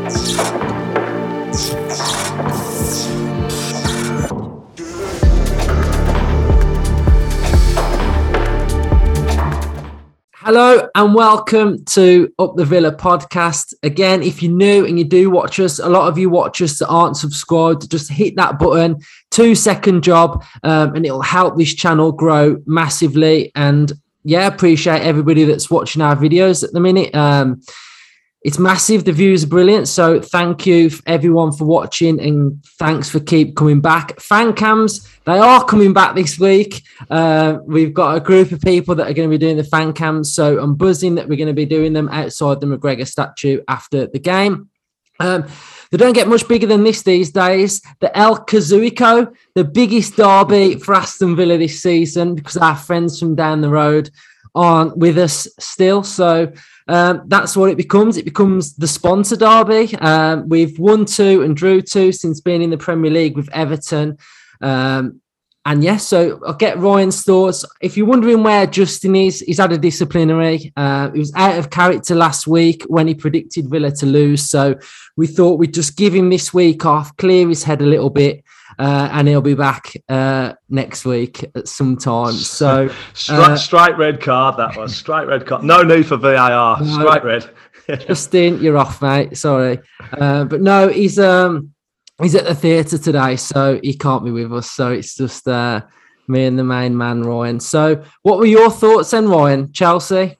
Hello and welcome to Up the Villa podcast. Again, if you're new and you do watch us, a lot of you watch us that aren't subscribed, just hit that button, 2-second job, and it'll help this channel grow massively. And yeah, appreciate everybody that's watching our videos at the minute. It's massive. The views are brilliant. So thank you everyone for watching and thanks for keep coming back. Fan cams, they are coming back this week. We've got a group of people that are going to be doing the fan cams. So I'm buzzing that we're going to be doing them outside the McGregor statue after the game. They don't get much bigger than this these days. The El Kazuiko, the biggest derby for Aston Villa this season because our friends from down the road aren't with us still. So that's what it becomes. It becomes the sponsor derby. We've won 2 and drew 2 since being in the Premier League with Everton. And yes, so I'll get Ryan's thoughts. If you're wondering where Justin is, he's had a disciplinary. He was out of character last week when he predicted Villa to lose. So we thought we'd just give him this week off, clear his head a little bit. And he'll be back next week at some time. So straight red card, that was straight red card. No need for VAR. No, straight red. Justin, you're off, mate. Sorry, but no, he's at the theatre today, so he can't be with us. So it's just me and the main man, Ryan. So what were your thoughts then, Ryan? Chelsea,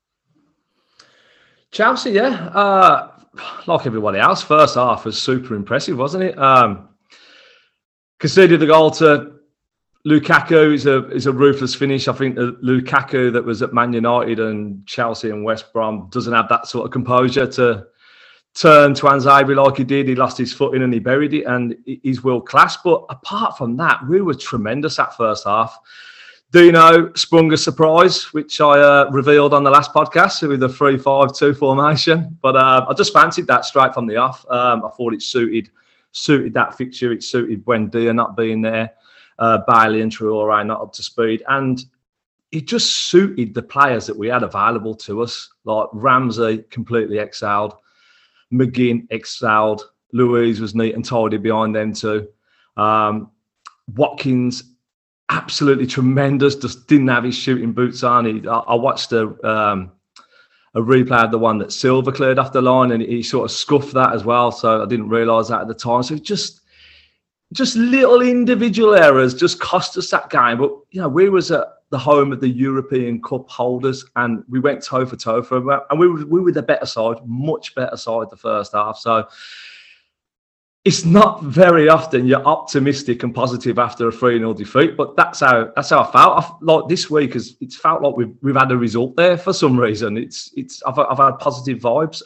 yeah. Like everybody else, first half was super impressive, wasn't it? Conceded the goal to Lukaku is a ruthless finish. I think the Lukaku that was at Man United and Chelsea and West Brom doesn't have that sort of composure to turn to Tuanzebe like he did. He lost his footing and he buried it, and he's world class. But apart from that, we were tremendous that first half. Dino sprung a surprise, which I revealed on the last podcast with the 3-5-2 formation. But I just fancied that straight from the off. I thought it suited that fixture. It suited Buendia not being there, Bailey and Traore not up to speed, and it just suited the players that we had available to us. Like Ramsey completely excelled, McGinn excelled, Louise was neat and tidy behind them too. Watkins absolutely tremendous, just didn't have his shooting boots on. I watched a replay of the one that Silva cleared off the line, and he sort of scuffed that as well. So I didn't realise that at the time. So just little individual errors just cost us that game. But we was at the home of the European Cup holders, and we went toe for toe for them, and we were the better side, much better side the first half. So it's not very often you're optimistic and positive after a 3-0 defeat, but that's how I felt. Like this week, it's felt like we've had a result there for some reason. I've had positive vibes.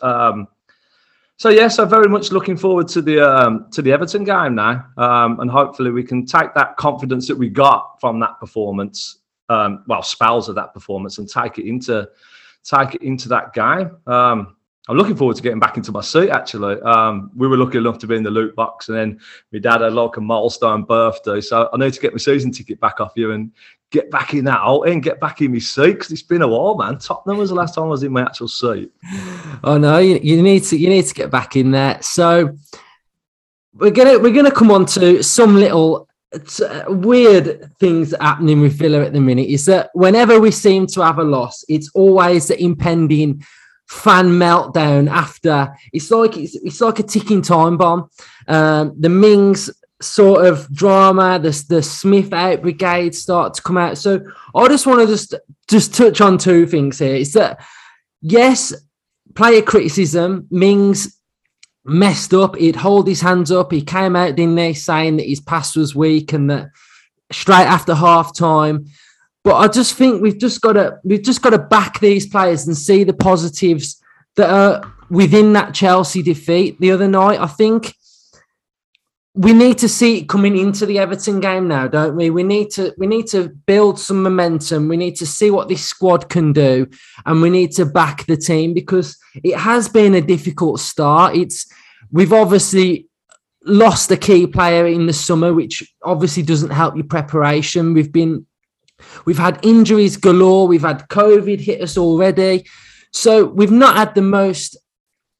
So very much looking forward to the Everton game now, and hopefully we can take that confidence that we got from that performance, spells of that performance, and take it into that game. I'm looking forward to getting back into my seat, actually. We were lucky enough to be in the loot box, and then my dad had like a milestone birthday. So I need to get my season ticket back off you and get back in that out and get back in my seat, because it's been a while, man. Tottenham was the last time I was in my actual seat. Oh no, you need to get back in there. So we're gonna come on to some little weird things happening with Villa at the minute. Is that whenever we seem to have a loss, it's always the impending fan meltdown after. It's like a ticking time bomb. The Mings sort of drama, the Smith out brigade start to come out. So I just want to just touch on two things here. It's that, yes, player criticism. Mings messed up. He'd hold his hands up. He came out, didn't he, saying that his pass was weak and that straight after half time. But I just think we've just got to back these players and see the positives that are within that Chelsea defeat the other night. I think we need to see it coming into the Everton game now, don't we? We need to build some momentum. We need to see what this squad can do, and we need to back the team, because it has been a difficult start. We've obviously lost a key player in the summer, which obviously doesn't help your preparation. We've had injuries galore. We've had COVID hit us already. So we've not had the most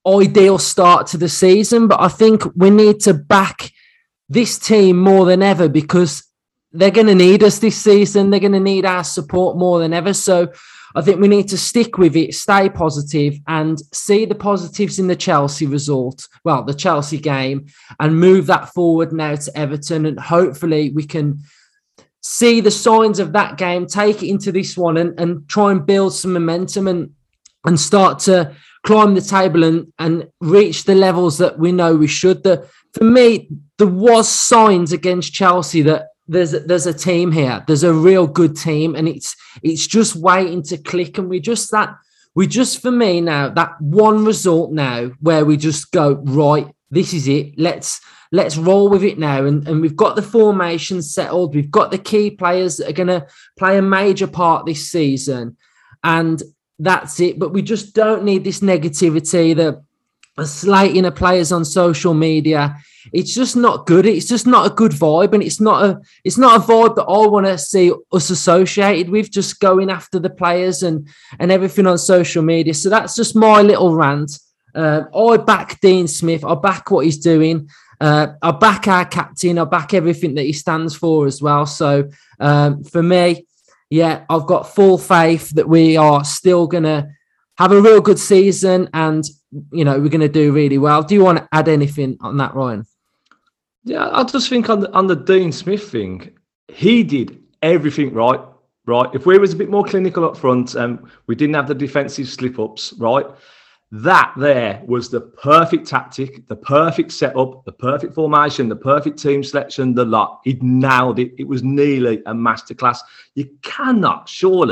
ideal start to the season, but I think we need to back this team more than ever because they're going to need us this season. They're going to need our support more than ever. So I think we need to stick with it, stay positive, and see the positives in the Chelsea result, well, the Chelsea game, and move that forward now to Everton. And hopefully we can see the signs of that game, take it into this one and try and build some momentum and start to climb the table and reach the levels that we know we should. For me, there was signs against Chelsea that there's a team here. There's a real good team, and it's just waiting to click. And we just for me now, that one result now where we just go, right, this is it. Let's roll with it now. And we've got the formation settled. We've got the key players that are going to play a major part this season. And that's it. But we just don't need this negativity, the slating of players on social media. It's just not good. It's just not a good vibe. And it's not a vibe that I want to see us associated with, just going after the players and everything on social media. So that's just my little rant. I back Dean Smith. I back what he's doing. I back our captain. I back everything that he stands for as well. So for me, yeah, I've got full faith that we are still going to have a real good season and, we're going to do really well. Do you want to add anything on that, Ryan? Yeah, I just think on the Dean Smith thing, he did everything right. If we was a bit more clinical up front and we didn't have the defensive slip-ups, right, that there was the perfect tactic, the perfect setup, the perfect formation, the perfect team selection, the lot. He nailed it. It was nearly a masterclass. You cannot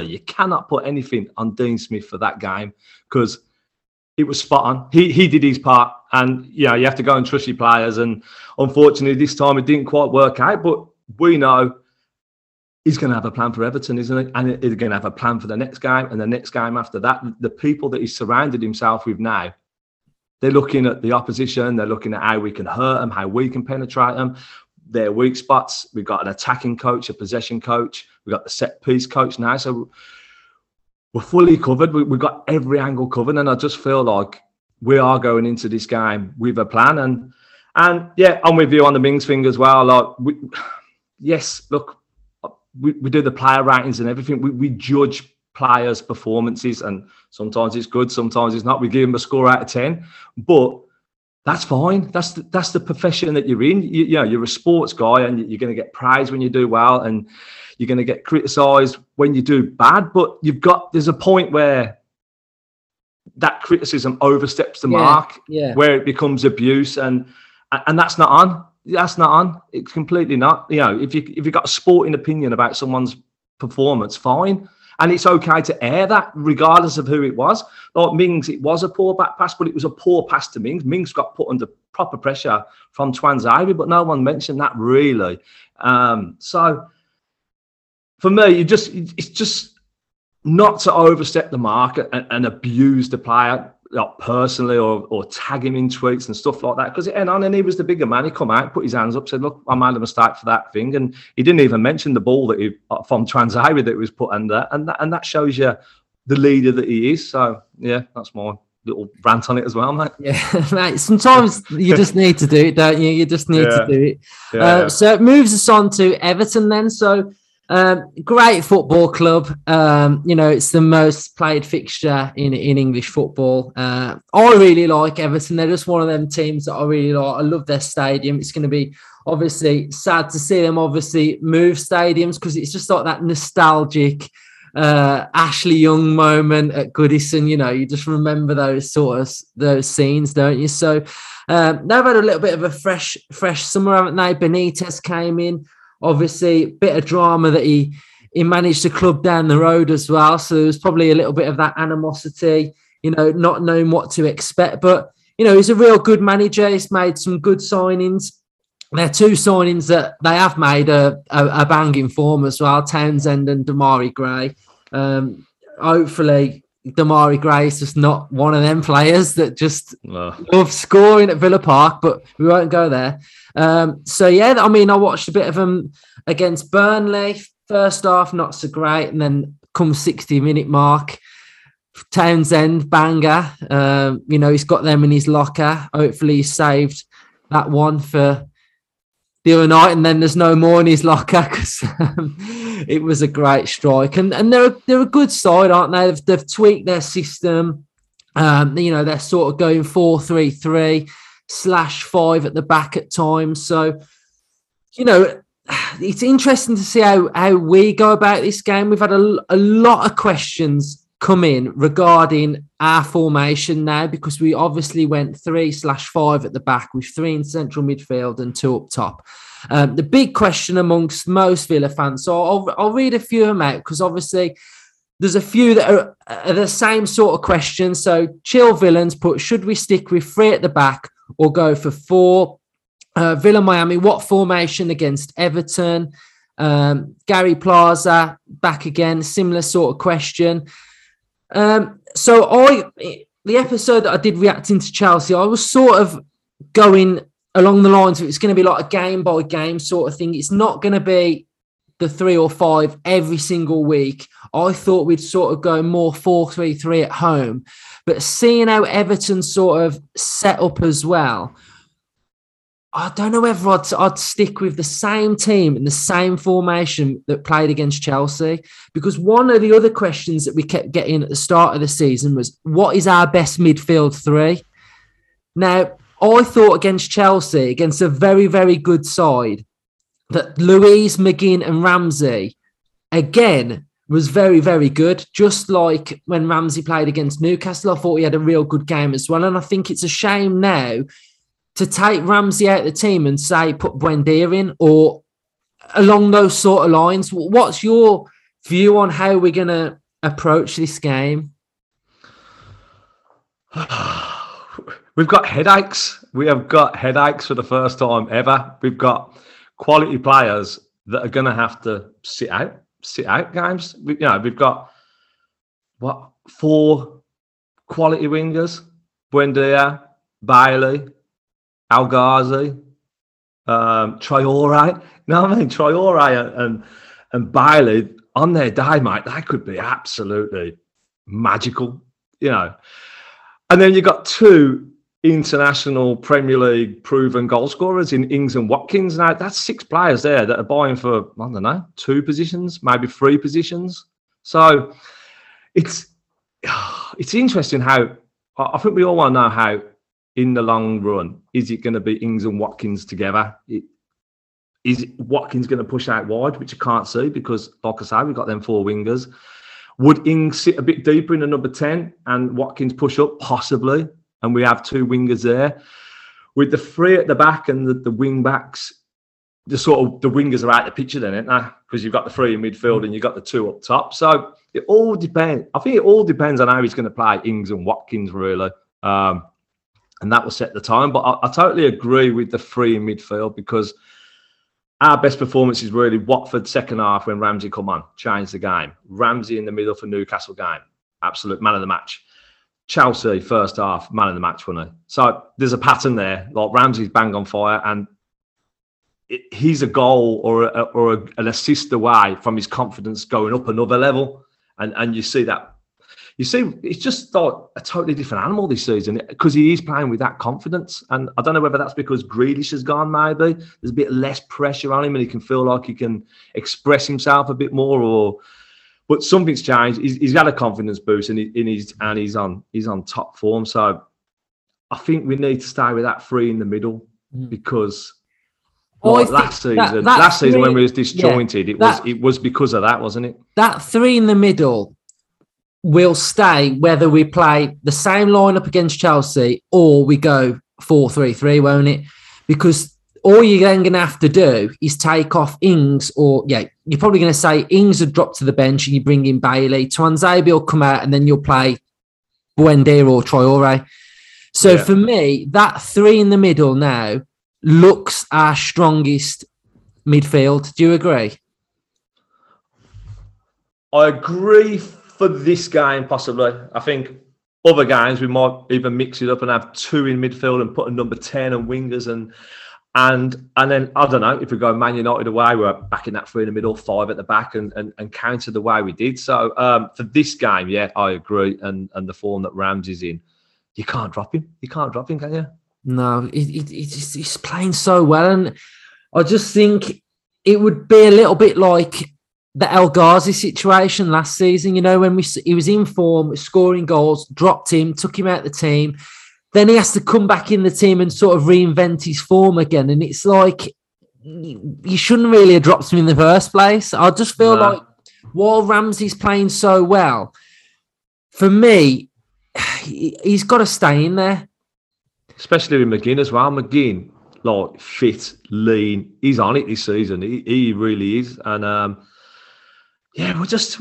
put anything on Dean Smith for that game because it was spot on. He did his part, and you have to go and trust your players. And unfortunately, this time it didn't quite work out. But we know he's going to have a plan for Everton, isn't he? And he's going to have a plan for the next game and the next game after that. The people that he's surrounded himself with now, they're looking at the opposition. They're looking at how we can hurt them, how we can penetrate them, their weak spots. We've got an attacking coach, a possession coach. We've got the set piece coach now. So we're fully covered. We've got every angle covered. And I just feel like we are going into this game with a plan. And yeah, I'm with you on the Mings thing as well. Like, we do the player ratings and everything. We judge players' performances, and sometimes it's good, sometimes it's not. We give them a score out of 10, but that's fine. That's the profession that you're in. You're a sports guy, and you're going to get praise when you do well, and you're going to get criticised when you do bad. But there's a point where that criticism oversteps the mark, where it becomes abuse, and that's not on. That's not on. It's completely not. If you've got a sporting opinion about someone's performance, fine. And it's okay to air that regardless of who it was. Like Mings, it was a poor back pass, but it was a poor pass to Mings. Mings got put under proper pressure from Tuanzebe, but no one mentioned that really. So for me, it's just not to overstep the mark and abuse the player, like personally, or tag him in tweets and stuff like that, because and he was the bigger man. He come out, put his hands up, said, "Look, I made a mistake for that thing," and he didn't even mention the ball that from Tuanzebe that was put under, and that shows you the leader that he is. So yeah, that's my little rant on it as well, mate. Yeah, mate. Sometimes you just need to do it, don't you? You just need to do it. Yeah. So it moves us on to Everton then. So. Great football club. It's the most played fixture in English football. I really like Everton. They're just one of them teams that I really like. I love their stadium. It's going to be obviously sad to see them obviously move stadiums because it's just like that nostalgic Ashley Young moment at Goodison. You just remember those scenes, don't you? So they've had a little bit of a fresh summer, haven't they? Benitez came in. Obviously, a bit of drama that he managed to club down the road as well. So there was probably a little bit of that animosity, not knowing what to expect. But, he's a real good manager. He's made some good signings. There are two signings that they have made a banging form as well, Townsend and Demarai Gray. Hopefully, Demarai Gray is just not one of them players that just love scoring at Villa Park, but we won't go there. I watched a bit of them against Burnley. First half, not so great. And then come 60-minute mark, Townsend banger. He's got them in his locker. Hopefully, he saved that one for the other night, and then there's no more in his locker because it was a great strike. And they're a good side, aren't they? They've tweaked their system. They're sort of going 4-3-3/5 at the back at times. So, it's interesting to see how we go about this game. We've had a lot of questions come in regarding our formation now, because we obviously went 3/5 at the back with 3 in central midfield and 2 up top. The big question amongst most Villa fans, so I'll read a few of them out, because obviously there's a few that are the same sort of questions. So Chill Villains put, should we stick with 3 at the back or go for 4? Villa Miami, what formation against Everton? Gary Plaza back again, similar sort of question. The episode that I did reacting to Chelsea, I was sort of going along the lines of it's going to be like a game by game sort of thing. It's not going to be the 3 or 5 every single week. I thought we'd sort of go more 4-3-3 at home, but seeing how Everton sort of set up as well, I don't know whether I'd stick with the same team and the same formation that played against Chelsea, because one of the other questions that we kept getting at the start of the season was, what is our best midfield 3? Now, I thought against Chelsea, against a very, very good side, that Luiz, McGinn and Ramsey, again, was very, very good. Just like when Ramsey played against Newcastle, I thought he had a real good game as well. And I think it's a shame now to take Ramsey out of the team and say, put Buendia in, or along those sort of lines. What's your view on how we're going to approach this game? We've got headaches. We have got headaches for the first time ever. We've got quality players that are going to have to sit out games. We've got 4 quality wingers: Buendia, Bailey, El Ghazi, Traore. You know what I mean? Traore and Bailey, on their day, mate, they could be absolutely magical, And then you've got 2 international Premier League proven goal scorers in Ings and Watkins. Now, that's 6 players there that are buying for, 2 positions, maybe 3 positions. So it's interesting how, I think we all want to know how, in the long run, is it going to be Ings and Watkins together? Is Watkins going to push out wide, which I can't see because, like I say, we've got them 4 wingers. Would Ings sit a bit deeper in the number 10 and Watkins push up? Possibly. And we have 2 wingers there. With the 3 at the back and the wing backs, the wingers are out of the picture then, aren't they? Because you've got the 3 in midfield and you've got the 2 up top. So it all depends. I think it all depends on how he's going to play Ings and Watkins, really. And that will set the time. But I totally agree with the 3 in midfield, because our best performance is really Watford second half when Ramsey come on, changed the game. Ramsey in the middle for Newcastle game, absolute man of the match. Chelsea first half, man of the match, wasn't he? So there's a pattern there. Like, Ramsey's bang on fire, and he's a goal or an assist away from his confidence going up another level. And you see that. You see, it's just like a totally different animal this season, because he is playing with that confidence. And I don't know whether that's because Grealish has gone, maybe. There's a bit less pressure on him and he can feel like he can express himself a bit more. But something's changed. He's got a confidence boost and he's on top form. So I think we need to stay with that 3 in the middle, because last season when we was disjointed, it was because of that, wasn't it? That 3 in the middle will stay whether we play the same lineup against Chelsea or we go 4-3-3, won't it? Because all you're then going to have to do is take off Ings, you're probably going to say Ings would drop to the bench and you bring in Bailey. Tuanzebe will come out and then you'll play Buendia or Traore. So for me, that 3 in the middle now looks our strongest midfield. Do you agree? I agree for this game, possibly. I think other games we might even mix it up and have 2 in midfield and put a number 10 and wingers. And And then, I don't know, if we go Man United away, we're back in that 3 in the middle, 5 at the back, and counter the way we did. So for this game, yeah, I agree. And the form that Ramsey's in, you can't drop him. You can't drop him, can you? No, he's playing so well. And I just think it would be a little bit like the El Ghazi situation last season, when he was in form, scoring goals, dropped him, took him out of the team. Then he has to come back in the team and sort of reinvent his form again. And it's like, you shouldn't really have dropped him in the first place. I just feel like while Ramsey's playing so well, for me, he's got to stay in there. Especially with McGinn as well. McGinn, like, fit, lean. He's on it this season. He really is. And we're just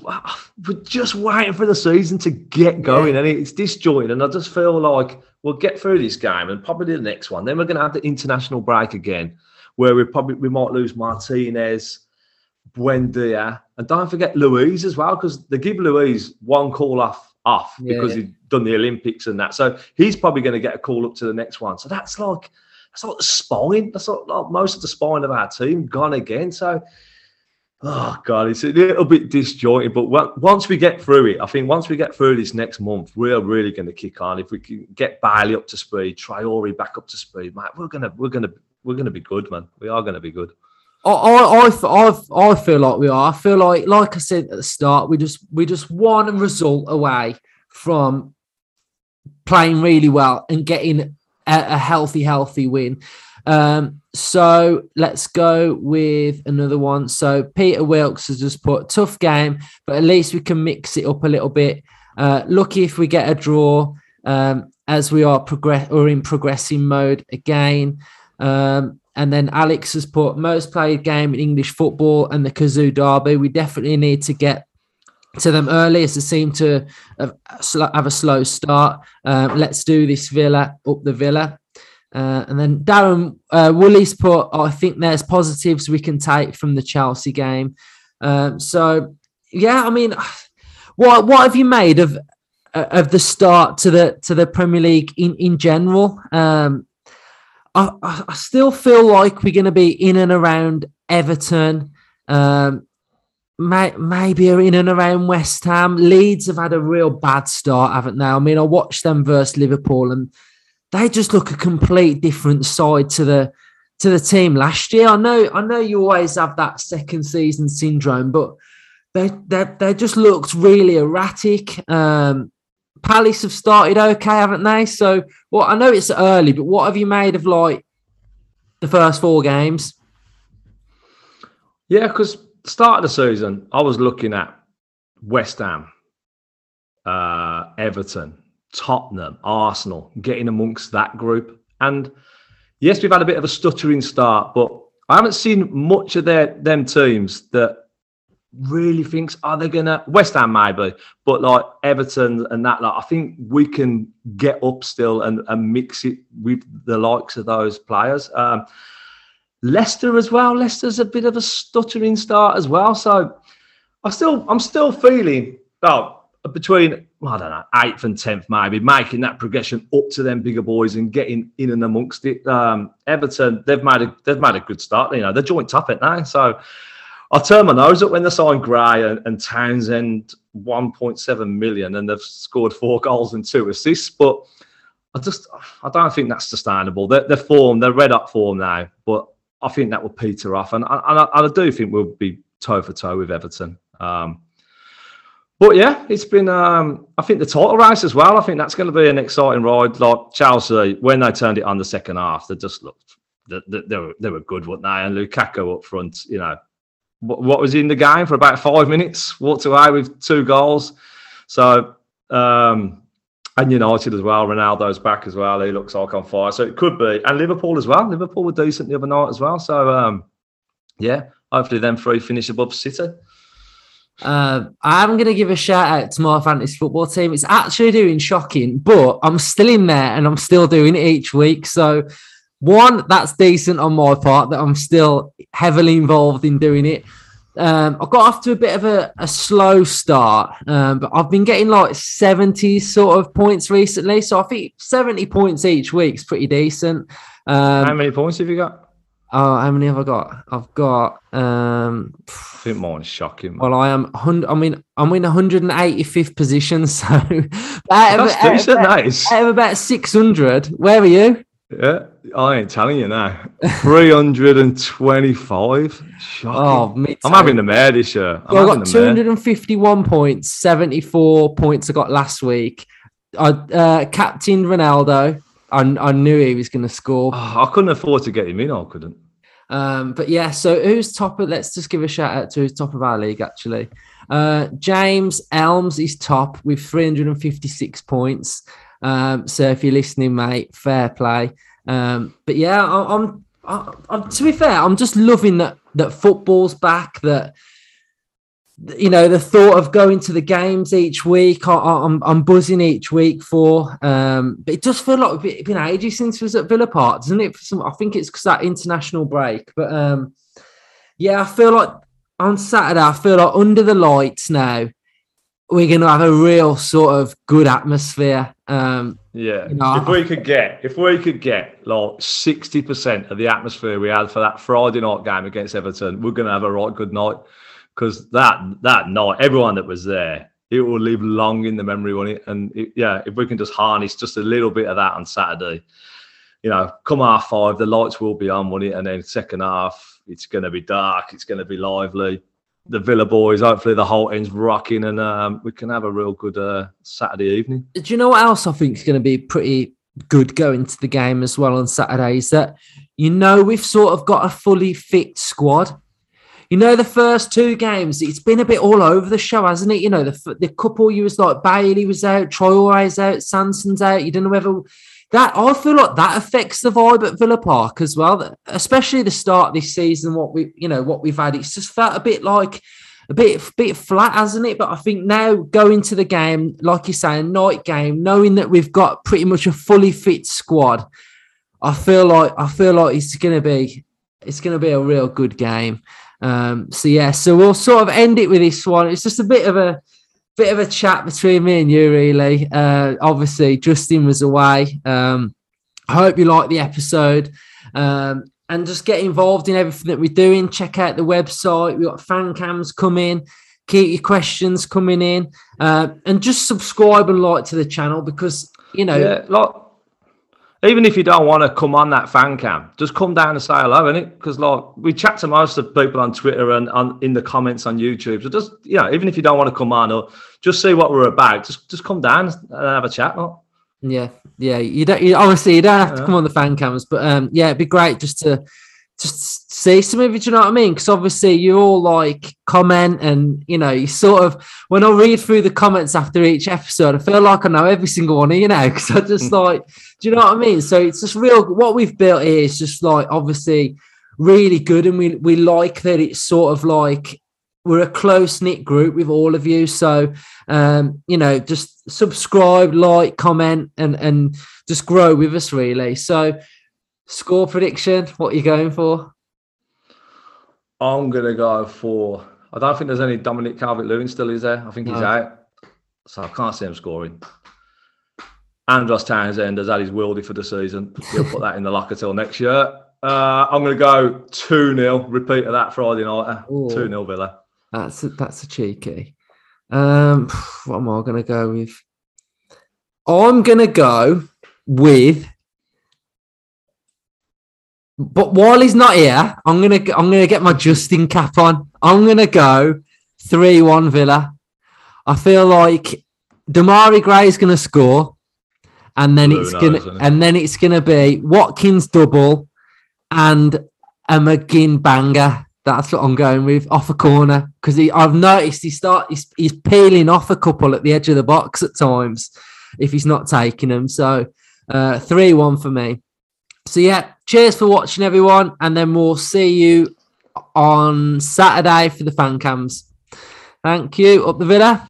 waiting for the season to get going, and it's disjointed. And I just feel like we'll get through this game and probably the next one. Then we're going to have the international break again, where we might lose Martinez, Buendia, and don't forget Luiz as well, because they give Luiz one call off because he's done the Olympics and that. So he's probably going to get a call up to the next one. So that's like the spine. That's like most of the spine of our team gone again. So. Oh, God, it's a little bit disjointed. But once we get through it, I think once we get through this next month, we're really going to kick on. If we can get Bailey up to speed, Traore back up to speed, mate, we're gonna be good, man. We are going to be good. I feel like we are. I feel like I said at the start, we just one result away from playing really well and getting a healthy win. So let's go with another one. So Peter Wilkes has just put tough game, but at least we can mix it up a little bit. Lucky if we get a draw, as we are in progressing mode again. And then Alex has put most played game in English football and the Kazoo Derby. We definitely need to get to them early as they seem to have a slow start. Let's do this Villa, up the Villa. And then Darren Woolley's put, I think there's positives we can take from the Chelsea game. So, yeah, I mean, what have you made of the start to the Premier League in general? I still feel like we're going to be in and around Everton, maybe in and around West Ham. Leeds have had a real bad start, haven't they? I mean, I watched them versus Liverpool and they just look a complete different side to the team last year. I know you always have that second season syndrome, but they just looked really erratic. Palace have started okay, haven't they? So, well, I know it's early, but what have you made of like the first 4 games? Yeah, because start of the season, I was looking at West Ham, Everton, Tottenham, Arsenal, getting amongst that group. And yes, we've had a bit of a stuttering start, but I haven't seen much of them teams that really thinks, are they going to... West Ham maybe, but like Everton and that, like, I think we can get up still and mix it with the likes of those players. Leicester as well. Leicester's a bit of a stuttering start as well. So I'm still feeling... between, I don't know, 8th and 10th maybe, making that progression up to them bigger boys and getting in and amongst it. Everton, they've made a good start. You know, they're joint top at now. So I turn my nose up when they signed Gray and Townsend 1.7 million and they've scored 4 goals and 2 assists. But I don't think that's sustainable. They're red up form now, but I think that will peter off. And I do think we'll be toe for toe with Everton. But yeah, it's been, I think the title race as well, I think that's going to be an exciting ride. Like Chelsea, when they turned it on the second half, they just looked, they were good, weren't they? And Lukaku up front, you know, what was in the game for about 5 minutes, walked away with 2 goals. So, and United as well, Ronaldo's back as well, he looks like on fire. So it could be, and Liverpool as well. Liverpool were decent the other night as well. So, yeah, hopefully them 3 finish above City. I'm going to give a shout out to my fantasy football team. It's actually doing shocking, but I'm still in there and I'm still doing it each week. So, one, that's decent on my part that I'm still heavily involved in doing it. I got off to a bit of a slow start, but I've been getting like 70 sort of points recently. So I think 70 points each week is pretty decent. How many points have you got? Oh, how many have I got? I've got. I think mine's shocking. Well, I'm in 185th position, so That's decent. That is out of about 600. Where are you? Yeah, I ain't telling you now. 325. Shocking. Oh, I'm having the mare this year. I got 251 points, 74 points I got last week. I captained Ronaldo. I knew he was going to score. I couldn't afford to get him in. I couldn't. But yeah, so who's top of? Let's just give a shout out to who's top of our league. Actually, James Elms is top with 356 points. So if you're listening, mate, fair play. But yeah, I'm to be fair, I'm just loving that football's back. That, you know, the thought of going to the games each week, I'm buzzing each week for. But it does feel like it's been ages since we was at Villa Park, doesn't it? I think it's because that international break. But yeah, I feel like on Saturday, I feel like under the lights now, we're going to have a real sort of good atmosphere. Yeah, you know, if we could get like 60% of the atmosphere we had for that Friday night game against Everton, we're going to have a right good night. Because that night, everyone that was there, it will live long in the memory, won't it? And if we can just harness just a little bit of that on Saturday, you know, come 5:30, the lights will be on, won't it? And then second half, it's going to be dark, it's going to be lively. The Villa boys, hopefully the whole end's rocking, and we can have a real good Saturday evening. Do you know what else I think is going to be pretty good going to the game as well on Saturday? Is that, you know, we've sort of got a fully fit squad. You know, the first two games, it's been a bit all over the show, hasn't it? You know, the couple, you was like, Bailey was out, Traore's out, Sanson's out. You don't know whether that, I feel like that affects the vibe at Villa Park as well, especially the start of this season, what we've had. It's just felt a bit like a bit flat, hasn't it? But I think now going to the game, like you say, a night game, knowing that we've got pretty much a fully fit squad, I feel like it's going to be a real good game. So we'll sort of end it with this one. It's just a bit of a chat between me and you, really. Obviously, Justin was away. I hope you liked the episode. And just get involved in everything that we're doing. Check out the website. We've got fan cams coming. Keep your questions coming in. And just subscribe and like to the channel because, you know... Yeah, even if you don't want to come on that fan cam, just come down and say hello, innit? Because we chat to most of the people on Twitter and in the comments on YouTube. So just, you know, even if you don't want to come on or just see what we're about, just come down and have a chat. Yeah. You don't have to come on the fan cams, but it'd be great just to see some of it. Do you know what I mean? Because obviously you all like comment, and you know, you sort of, when I read through the comments after each episode, I feel like I know every single one of you now, because I just like, do you know what I mean? So it's just real. What we've built here is just like obviously really good, and we like that it's sort of like we're a close knit group with all of you. So you know, just subscribe, like, comment, and just grow with us, really. So. Score prediction, what are you going for? I'm going to go for... I don't think there's any Dominic Calvert-Lewin still, is there? I think he's out. So I can't see him scoring. Andros Townsend has had his worldie for the season. He'll put that in the locker till next year. I'm going to go 2-0. Repeat of that Friday night. 2-0 Villa. That's a cheeky. What am I going to go with? I'm going to go with... But while he's not here, I'm gonna get my Justin cap on. I'm gonna go 3-1 Villa. I feel like Damari Gray is gonna score, and then it's gonna be Watkins double and a McGinn banger. That's what I'm going with, off a corner, because I've noticed he's peeling off a couple at the edge of the box at times if he's not taking them. So 3-1 for me. So yeah, cheers for watching, everyone, and then we'll see you on Saturday for the fan cams. Thank you. Up the Villa.